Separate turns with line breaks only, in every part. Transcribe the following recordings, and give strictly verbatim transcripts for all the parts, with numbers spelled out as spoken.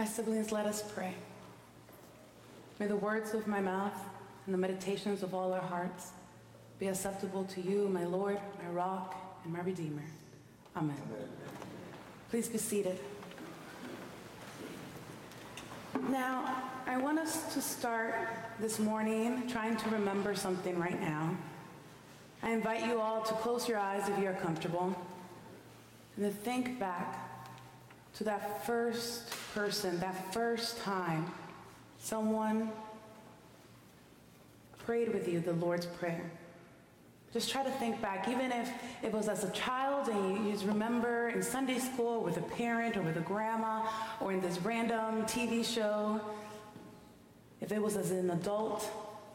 My siblings, let us pray. May the words of my mouth and the meditations of all our hearts be acceptable to you, my Lord, my rock, and my Redeemer. Amen. Amen. Please be seated. Now, I want us to start this morning trying to remember something right now. I invite you all to close your eyes if you're comfortable and to think back to that first person, that first time someone prayed with you the Lord's Prayer. Just try to think back, even if it was as a child and you, you just remember in Sunday school with a parent or with a grandma or in this random T V show, if it was as an adult,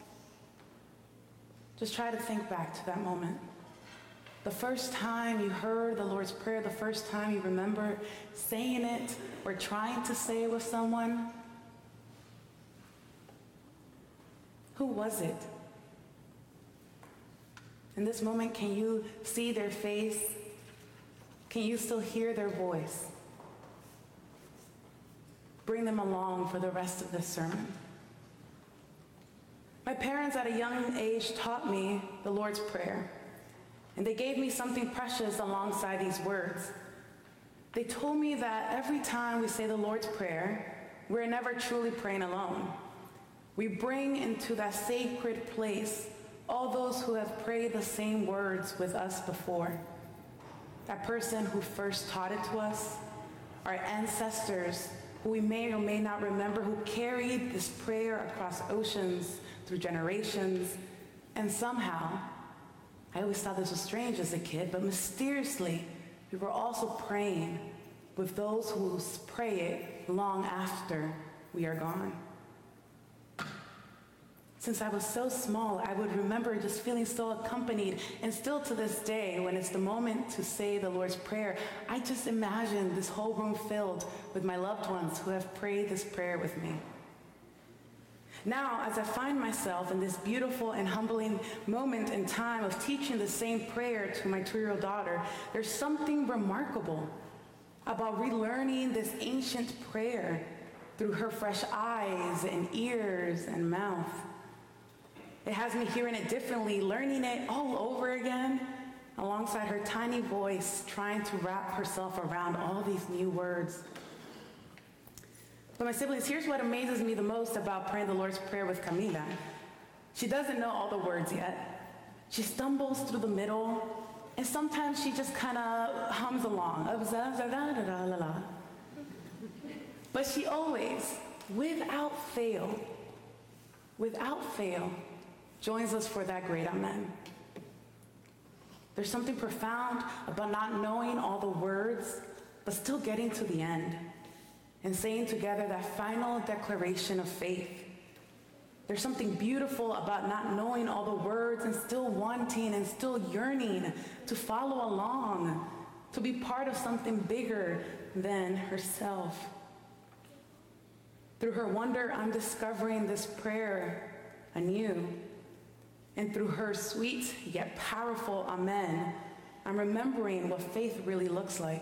just try to think back to that moment. The first time you heard the Lord's Prayer, the first time you remember saying it or trying to say it with someone, who was it? In this moment, can you see their face? Can you still hear their voice? Bring them along for the rest of this sermon. My parents at a young age taught me the Lord's Prayer, and they gave me something precious alongside these words. They told me that every time we say the Lord's Prayer, we're never truly praying alone. We bring into that sacred place all those who have prayed the same words with us before. That person who first taught it to us, our ancestors who we may or may not remember, who carried this prayer across oceans through generations, and somehow, I always thought this was strange as a kid, but mysteriously, we were also praying with those who pray it long after we are gone. Since I was so small, I would remember just feeling so accompanied, and still to this day, when it's the moment to say the Lord's Prayer, I just imagine this whole room filled with my loved ones who have prayed this prayer with me. Now, as I find myself in this beautiful and humbling moment in time of teaching the same prayer to my two-year-old daughter, there's something remarkable about relearning this ancient prayer through her fresh eyes and ears and mouth. It has me hearing it differently, learning it all over again, alongside her tiny voice, trying to wrap herself around all these new words. But my siblings, here's what amazes me the most about praying the Lord's Prayer with Camila. She doesn't know all the words yet. She stumbles through the middle, and sometimes she just kind of hums along. But she always, without fail, without fail, joins us for that great amen. There's something profound about not knowing all the words, but still getting to the end and saying together that final declaration of faith. There's something beautiful about not knowing all the words and still wanting and still yearning to follow along, to be part of something bigger than herself. Through her wonder, I'm discovering this prayer anew. And through her sweet yet powerful amen, I'm remembering what faith really looks like.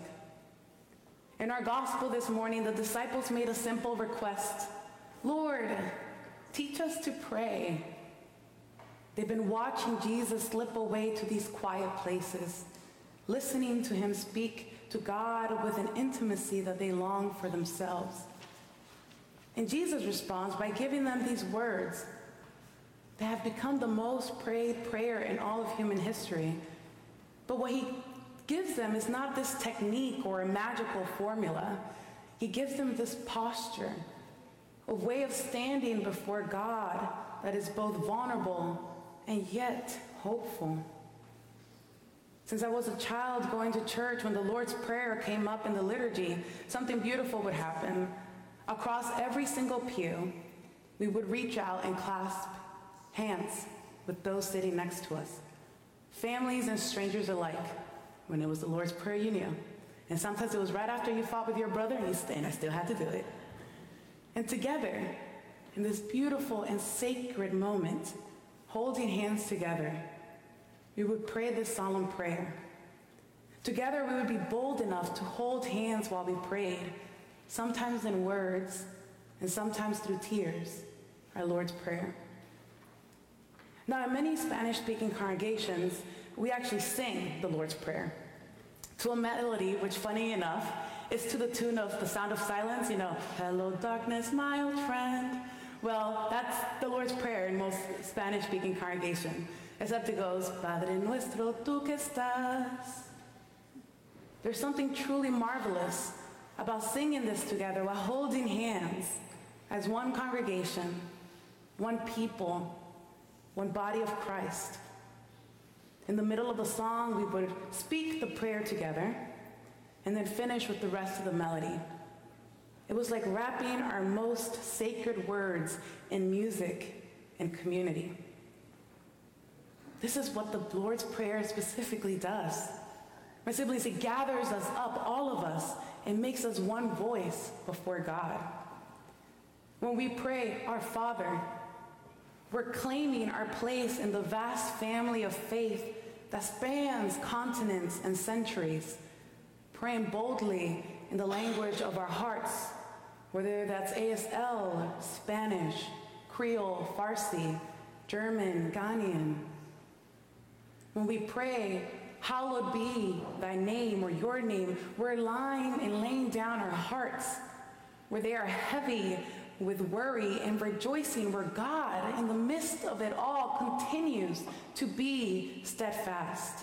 In our gospel this morning, the disciples made a simple request. Lord, teach us to pray. They've been watching Jesus slip away to these quiet places, listening to him speak to God with an intimacy that they long for themselves. And Jesus responds by giving them these words that have become the most prayed prayer in all of human history. But what he gives them is not this technique or a magical formula. He gives them this posture, a way of standing before God that is both vulnerable and yet hopeful. Since I was a child going to church, when the Lord's Prayer came up in the liturgy, something beautiful would happen. Across every single pew, we would reach out and clasp hands with those sitting next to us, families and strangers alike. When it was the Lord's Prayer, you knew. And sometimes it was right after you fought with your brother, and, you st- and I still had to do it. And together, in this beautiful and sacred moment, holding hands together, we would pray this solemn prayer. Together, we would be bold enough to hold hands while we prayed, sometimes in words, and sometimes through tears, our Lord's Prayer. Now, in many Spanish-speaking congregations, we actually sing the Lord's Prayer to a melody which, funny enough, is to the tune of The Sound of Silence, you know, "Hello, darkness, my old friend." Well, that's the Lord's Prayer in most Spanish-speaking congregations, except it goes, "Padre nuestro, tú que estás." There's something truly marvelous about singing this together while holding hands as one congregation, one people, one body of Christ. In the middle of the song, we would speak the prayer together and then finish with the rest of the melody. It was like wrapping our most sacred words in music and community. This is what the Lord's Prayer specifically does. My siblings, it gathers us up, all of us, and makes us one voice before God. When we pray, "Our Father," we're claiming our place in the vast family of faith that spans continents and centuries, praying boldly in the language of our hearts, whether that's A S L, Spanish, Creole, Farsi, German, Ghanaian. When we pray, "Hallowed be thy name," or your name, we're lying and laying down our hearts where they are heavy with worry and rejoicing where God, in the midst of it all, continues to be steadfast.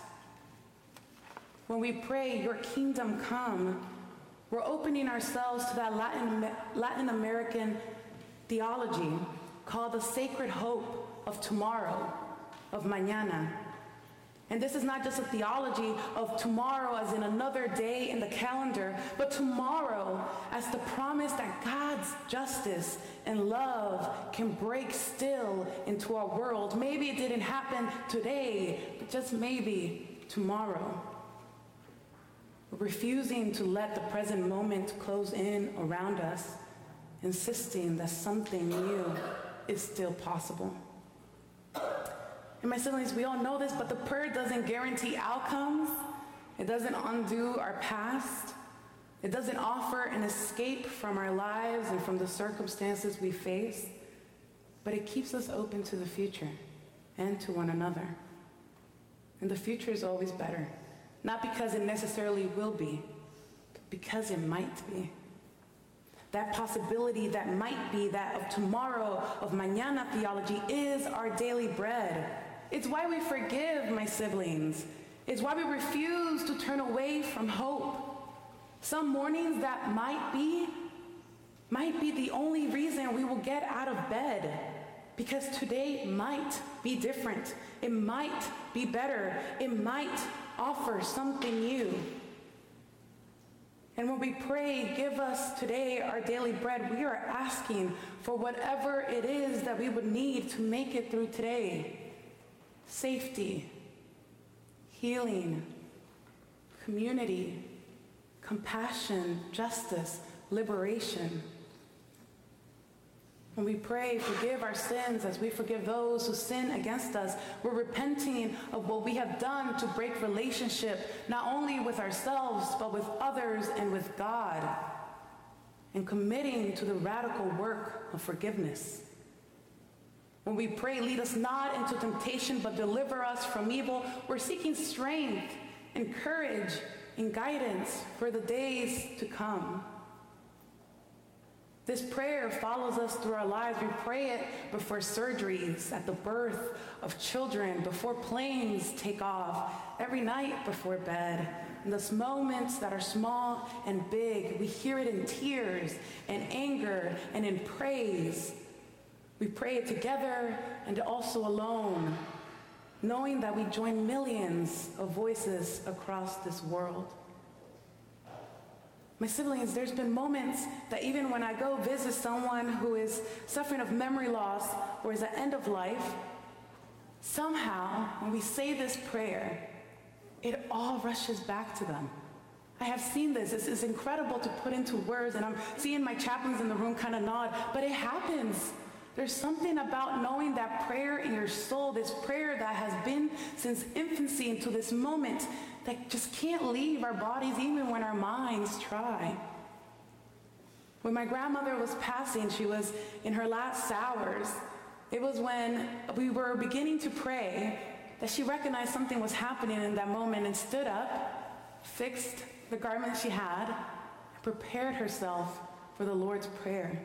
When we pray, "Your kingdom come," we're opening ourselves to that Latin, Latin American theology called the sacred hope of tomorrow, of mañana. And this is not just a theology of tomorrow as in another day in the calendar, but tomorrow as the promise that God's justice and love can break still into our world. Maybe it didn't happen today, but just maybe tomorrow. We're refusing to let the present moment close in around us, insisting that something new is still possible. And my siblings, we all know this, but the prayer doesn't guarantee outcomes. It doesn't undo our past. It doesn't offer an escape from our lives and from the circumstances we face, but it keeps us open to the future and to one another. And the future is always better, not because it necessarily will be, but because it might be. That possibility that might be that of tomorrow, of mañana theology, is our daily bread. It's why we forgive, my siblings. It's why we refuse to turn away from hope. Some mornings that might be, might be the only reason we will get out of bed, because today might be different. It might be better. It might offer something new. And when we pray, "Give us today our daily bread," we are asking for whatever it is that we would need to make it through today. Safety, healing, community, compassion, justice, liberation. When we pray, "Forgive our sins as we forgive those who sin against us," we're repenting of what we have done to break relationship, not only with ourselves, but with others and with God, and committing to the radical work of forgiveness. When we pray, "Lead us not into temptation, but deliver us from evil," we're seeking strength and courage and guidance for the days to come. This prayer follows us through our lives. We pray it before surgeries, at the birth of children, before planes take off, every night before bed. In those moments that are small and big, we hear it in tears and anger and in praise. We pray it together and also alone, knowing that we join millions of voices across this world. My siblings, there's been moments that even when I go visit someone who is suffering of memory loss or is at end of life, somehow, when we say this prayer, it all rushes back to them. I have seen this. This is incredible to put into words, and I'm seeing my chaplains in the room kind of nod, but it happens. There's something about knowing that prayer in your soul, this prayer that has been since infancy into this moment, that just can't leave our bodies even when our minds try. When my grandmother was passing, she was in her last hours. It was when we were beginning to pray that she recognized something was happening in that moment and stood up, fixed the garment she had, and prepared herself for the Lord's Prayer.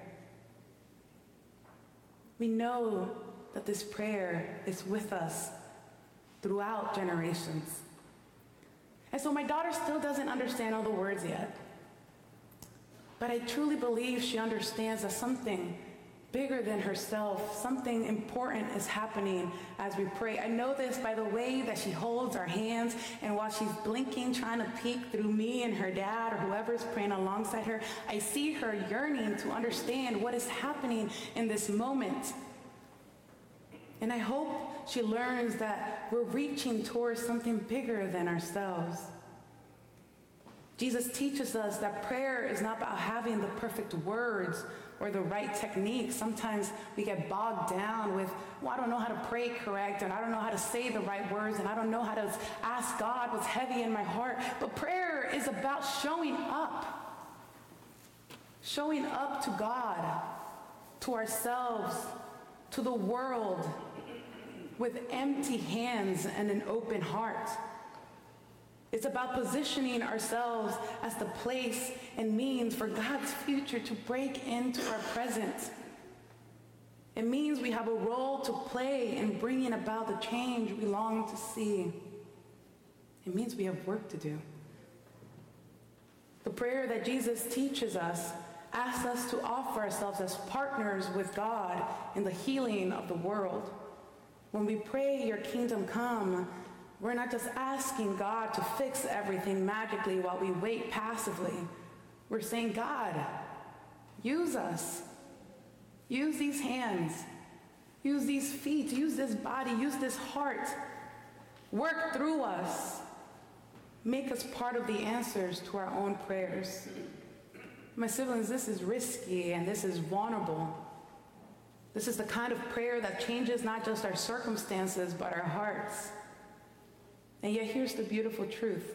We know that this prayer is with us throughout generations. And so my daughter still doesn't understand all the words yet. But I truly believe she understands that something bigger than herself, something important is happening as we pray. I know this by the way that she holds our hands, and while she's blinking, trying to peek through me and her dad or whoever's praying alongside her, I see her yearning to understand what is happening in this moment. And I hope she learns that we're reaching towards something bigger than ourselves. Jesus teaches us that prayer is not about having the perfect words or the right technique. Sometimes we get bogged down with, well, I don't know how to pray correct, and I don't know how to say the right words, and I don't know how to ask God what's heavy in my heart. But prayer is about showing up. Showing up to God, to ourselves, to the world, with empty hands and an open heart. It's about positioning ourselves as the place and means for God's future to break into our present. It means we have a role to play in bringing about the change we long to see. It means we have work to do. The prayer that Jesus teaches us asks us to offer ourselves as partners with God in the healing of the world. When we pray, your kingdom come, we're not just asking God to fix everything magically while we wait passively. We're saying, God, use us. Use these hands. Use these feet. Use this body. Use this heart. Work through us. Make us part of the answers to our own prayers. My siblings, this is risky and this is vulnerable. This is the kind of prayer that changes not just our circumstances, but our hearts. And yet here's the beautiful truth.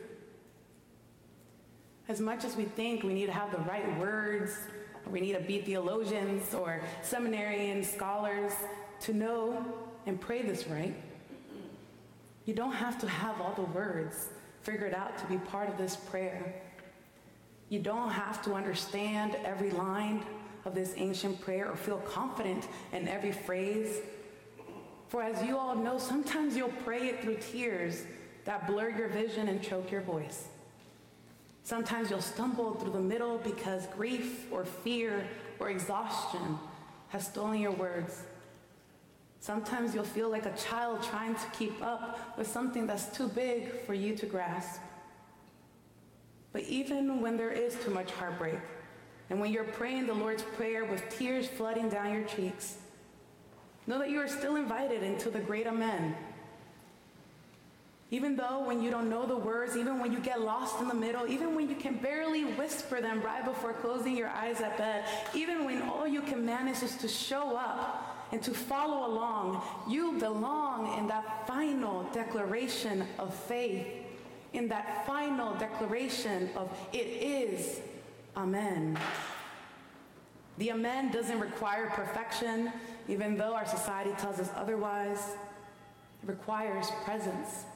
As much as we think we need to have the right words, or we need to be theologians or seminarians, scholars, to know and pray this right, you don't have to have all the words figured out to be part of this prayer. You don't have to understand every line of this ancient prayer or feel confident in every phrase. For as you all know, sometimes you'll pray it through tears that blur your vision and choke your voice. Sometimes you'll stumble through the middle because grief or fear or exhaustion has stolen your words. Sometimes you'll feel like a child trying to keep up with something that's too big for you to grasp. But even when there is too much heartbreak, and when you're praying the Lord's Prayer with tears flooding down your cheeks, know that you are still invited into the great Amen. Even though when you don't know the words, even when you get lost in the middle, even when you can barely whisper them right before closing your eyes at bed, even when all you can manage is to show up and to follow along, you belong in that final declaration of faith, in that final declaration of it is Amen. The Amen doesn't require perfection, even though our society tells us otherwise. It requires presence.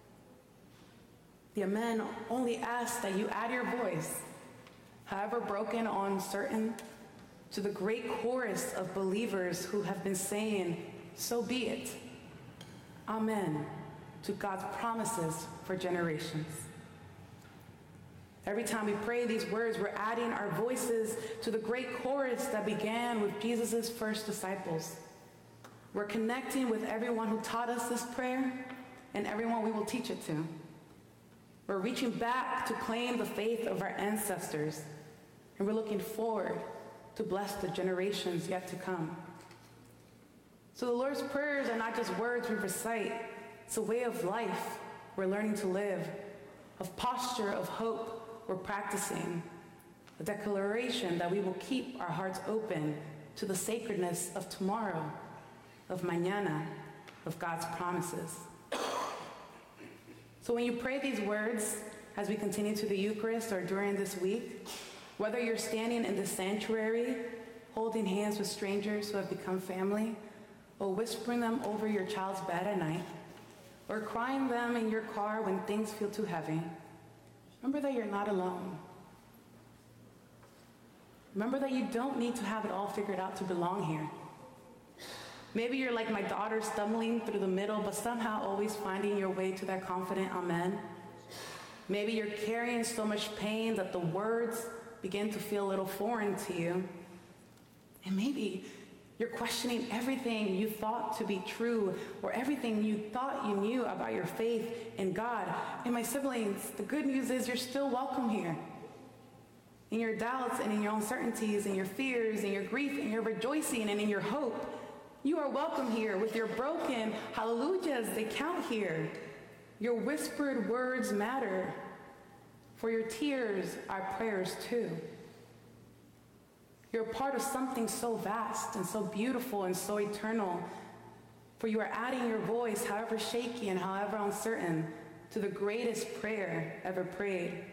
The Amen only asks that you add your voice, however broken or uncertain, to the great chorus of believers who have been saying, so be it. Amen to God's promises for generations. Every time we pray these words, we're adding our voices to the great chorus that began with Jesus' first disciples. We're connecting with everyone who taught us this prayer and everyone we will teach it to. We're reaching back to claim the faith of our ancestors, and we're looking forward to bless the generations yet to come. So the Lord's prayers are not just words we recite. It's a way of life we're learning to live, of posture of hope we're practicing, a declaration that we will keep our hearts open to the sacredness of tomorrow, of mañana, of God's promises. So when you pray these words, as we continue to the Eucharist or during this week, Whether you're standing in the sanctuary, holding hands with strangers who have become family, or whispering them over your child's bed at night, or crying them in your car when things feel too heavy, remember that you're not alone. Remember that you don't need to have it all figured out to belong here. Maybe you're like my daughter, stumbling through the middle, but somehow always finding your way to that confident amen. Maybe you're carrying so much pain that the words begin to feel a little foreign to you. And maybe you're questioning everything you thought to be true, or everything you thought you knew about your faith in God. And my siblings, the good news is you're still welcome here. In your doubts and in your uncertainties and your fears and your grief and your rejoicing and in your hope, you are welcome here with your broken hallelujahs. They count here. Your whispered words matter, for your tears are prayers too. You're a part of something so vast and so beautiful and so eternal, for you are adding your voice, however shaky and however uncertain, to the greatest prayer ever prayed.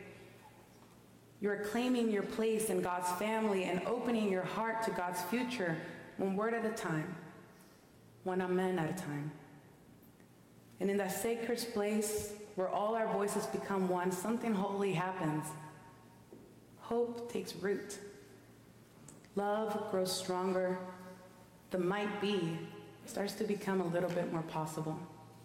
You are claiming your place in God's family and opening your heart to God's future, one word at a time, one amen at a time. And in that sacred place where all our voices become one, something holy happens. Hope takes root. Love grows stronger. The might be starts to become a little bit more possible.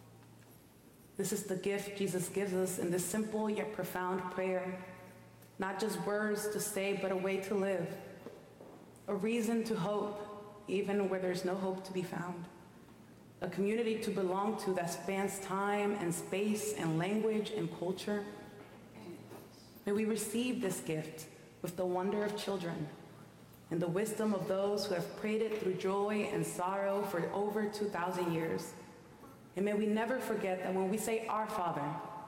This is the gift Jesus gives us in this simple yet profound prayer. Not just words to say, but a way to live. A reason to hope, even where there's no hope to be found. A community to belong to that spans time and space and language and culture. May we receive this gift with the wonder of children and the wisdom of those who have prayed it through joy and sorrow for over two thousand years. And may we never forget that when we say our Father,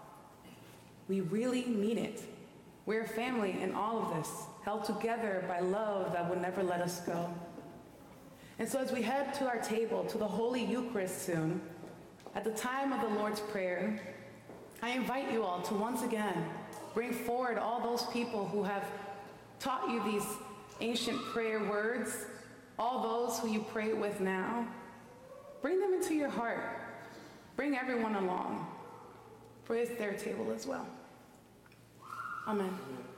we really mean it. We're a family in all of this, held together by love that will never let us go. And so as we head to our table, to the Holy Eucharist soon, at the time of the Lord's Prayer, I invite you all to once again bring forward all those people who have taught you these ancient prayer words, all those who you pray with now. Bring them into your heart. Bring everyone along, for it's their table as well. Amen.